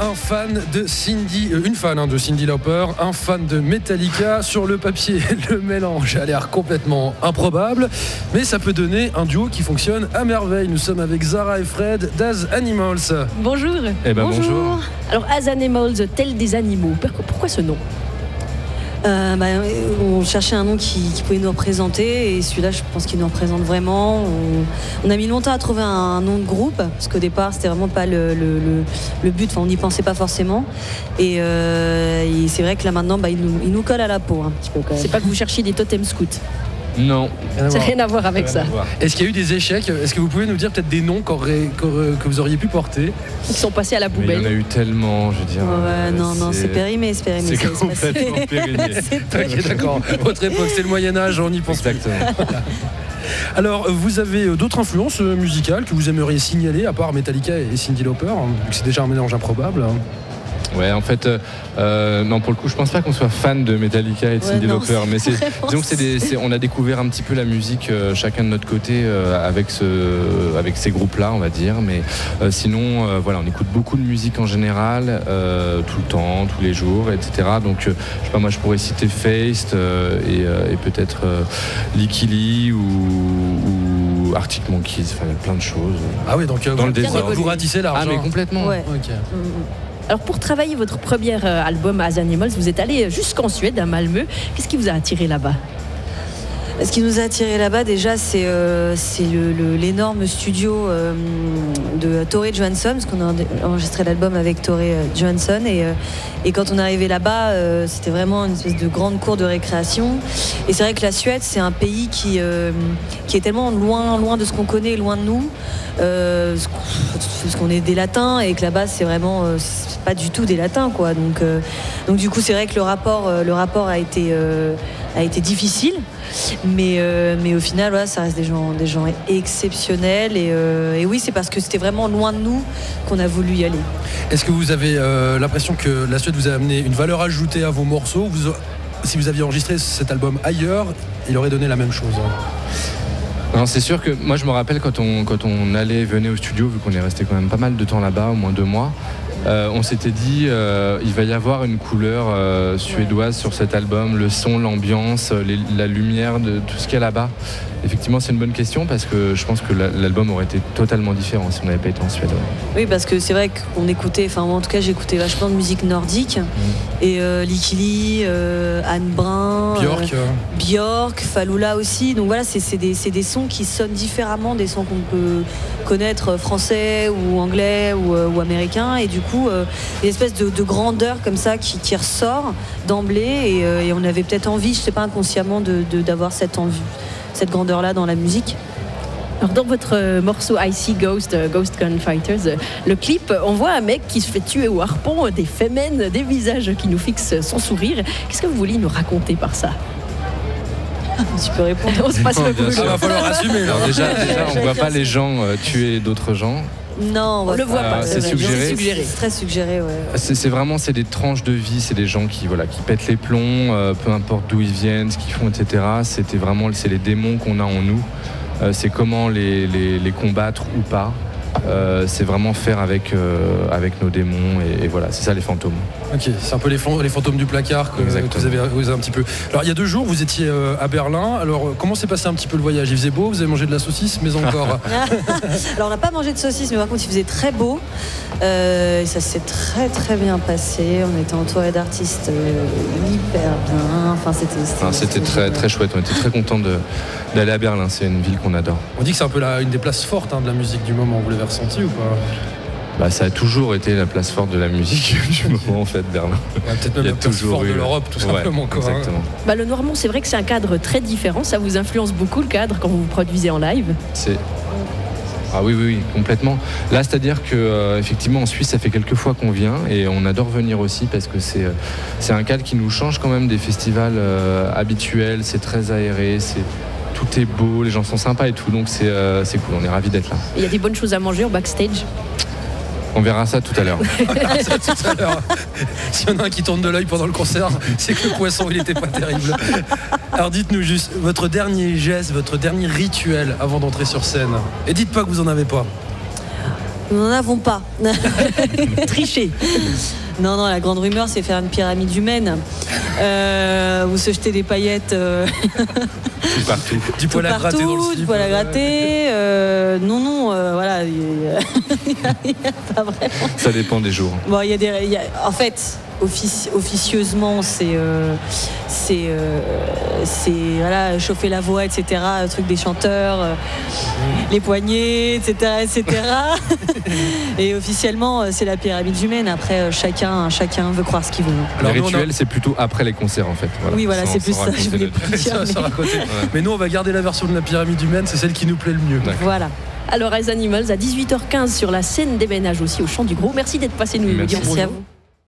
un fan de Cyndi, une fan de Cyndi Lauper, un fan de Metallica. Sur le papier, le mélange a l'air complètement improbable, mais ça peut donner un duo qui fonctionne à merveille. Nous sommes avec Zara et Fred d'As Animals. Bonjour. Bonjour. Alors, As Animals, tel des animaux. Pourquoi ce nom ? On cherchait un nom qui pouvait nous représenter, et celui-là, je pense qu'il nous représente vraiment. On a mis longtemps à trouver un nom de groupe, parce qu'au départ, c'était vraiment pas le but. Enfin, on n'y pensait pas forcément. Et c'est vrai que là maintenant, il nous colle à la peau un petit peu quand même. C'est pas que vous cherchiez des totems scouts. Non. Ça n'a rien à voir avec ça. Est-ce qu'il y a eu des échecs ? Est-ce que vous pouvez nous dire peut-être des noms que vous auriez pu porter ? Qui sont passés à la poubelle. Il y en a eu tellement, je veux dire. Non, c'est périmé. C'est complètement périmé. Ok, d'accord. Votre époque, c'est le Moyen-Âge, on y pense. Exactement. Alors, vous avez d'autres influences musicales que vous aimeriez signaler, à part Metallica et Cyndi Lauper, vu que c'est déjà un mélange improbable. Ouais, en fait, non, pour le coup, je pense pas qu'on soit fan de Metallica et de Cyndi Lauper, mais disons que on a découvert un petit peu la musique chacun de notre côté avec ces groupes-là, on va dire. Mais sinon, on écoute beaucoup de musique en général, tout le temps, tous les jours, etc. Donc, je sais pas, moi, je pourrais citer Feist et peut-être Licky Lee ou Arctic Monkeys. Enfin, il y a plein de choses. Ah oui, donc dans le désordre. Vous ratissez large. Ah, mais complètement. Ouais. Okay. Alors, pour travailler votre premier album As Animals, vous êtes allé jusqu'en Suède, à Malmö. Qu'est-ce qui vous a attiré là-bas ? Ce qui nous a attiré là-bas, déjà, c'est l'énorme studio de Tore Johansson, parce qu'on a enregistré l'album avec Tore Johansson. Et quand on est arrivé là-bas, c'était vraiment une espèce de grande cour de récréation. Et c'est vrai que la Suède, c'est un pays qui est tellement loin de ce qu'on connaît, loin de nous, parce qu'on est des latins, et que là-bas, c'est vraiment c'est pas du tout des latins, quoi. Donc du coup, c'est vrai que le rapport a été difficile. Mais au final, voilà, ça reste des gens exceptionnels. Et oui, c'est parce que c'était vraiment loin de nous qu'on a voulu y aller. Est-ce que vous avez l'impression que la Suède vous a amené une valeur ajoutée à vos morceaux ? Si vous aviez enregistré cet album ailleurs, il aurait donné la même chose. Non, c'est sûr que moi, je me rappelle quand on venait au studio, vu qu'on est resté quand même pas mal de temps là-bas, au moins 2 mois. On s'était dit il va y avoir une couleur suédoise sur cet album, le son, l'ambiance, la lumière de tout ce qu'il y a là-bas. Effectivement, c'est une bonne question, parce que je pense que l'album aurait été totalement différent si on n'avait pas été en Suède. Oui, parce que c'est vrai qu'on écoutait, enfin moi en tout cas j'écoutais vachement de musique nordique, et Licky Lee, Anne Brun, Björk, Falula aussi. Donc voilà, c'est des sons qui sonnent différemment des sons qu'on peut connaître français ou anglais ou américains, et du coup une espèce de grandeur comme ça qui ressort d'emblée, et on avait peut-être envie, je sais pas, inconsciemment d'avoir cette grandeur-là dans la musique. Alors, dans votre morceau I See Ghost Gunfighters, le clip, on voit un mec qui se fait tuer au harpon, des femmes, des visages qui nous fixent son sourire. Qu'est-ce que vous voulez nous raconter par ça ? Tu peux répondre. On se passe le boulot. Il va falloir assumer. Alors déjà, on voit pas les gens tuer d'autres gens. Non, on le voit pas. C'est suggéré. C'est très suggéré, ouais. C'est des tranches de vie, c'est des gens qui pètent les plombs, peu importe d'où ils viennent, ce qu'ils font, etc. C'est les démons qu'on a en nous. C'est comment les combattre ou pas. C'est vraiment faire avec nos démons, et voilà, c'est ça les fantômes. Ok, c'est un peu les fantômes du placard que vous avez osé un petit peu. Alors il y a 2 jours, vous étiez à Berlin. Alors comment s'est passé un petit peu le voyage ? Il faisait beau, vous avez mangé de la saucisse, mais encore. Alors on n'a pas mangé de saucisse, mais par contre il faisait très beau. Ça s'est très très bien passé. On était entouré d'artistes hyper bien. Enfin c'était très très chouette. On était très contents d'aller à Berlin. C'est une ville qu'on adore. On dit que c'est un peu une des places fortes de la musique du moment. Vous l'avez ressenti ou pas ? Ça a toujours été la place forte de la musique du moment, en fait, Berlin. Peut-être même la place forte de l'Europe, tout simplement. Ouais, exactement. Le Noirmont, c'est vrai que c'est un cadre très différent. Ça vous influence beaucoup, le cadre, quand vous produisez en live ? Ah oui, complètement. Là, c'est-à-dire que effectivement, en Suisse, ça fait quelques fois qu'on vient, et on adore venir aussi, parce que c'est un cadre qui nous change quand même des festivals habituels. C'est très aéré, tout est beau, les gens sont sympas et tout, donc c'est cool, on est ravis d'être là. Il y a des bonnes choses à manger au backstage ? On verra ça tout à l'heure. S'il y en a un qui tourne de l'œil pendant le concert, c'est que le poisson, il n'était pas terrible. Alors dites-nous juste, votre dernier geste, votre dernier rituel avant d'entrer sur scène. Et dites pas que vous en avez pas. Nous n'en avons pas. Tricher. Non, la grande rumeur, c'est faire une pyramide humaine ou se jeter des paillettes partout. Du poil à gratter dans le slip. Du poil à gratter. Non, voilà. Il y a pas vraiment. Ça dépend des jours. Bon, en fait, officieusement, c'est voilà, chauffer la voix, etc. Le truc des chanteurs, les poignets, etc. Et officiellement, c'est la pyramide humaine. Après, chacun veut croire ce qu'il veut. Alors, le rituel, c'est plutôt après les concerts, en fait. Voilà. Oui, voilà, c'est plus ça. Je voulais plus dire. Mais nous, on va garder la version de la pyramide humaine, c'est celle qui nous plaît le mieux. Voilà. Alors, Eyes Animals à 18h15 sur la scène des ménages aussi au Chant du Gros. Merci d'être passé nous dire bonjour. Merci à vous.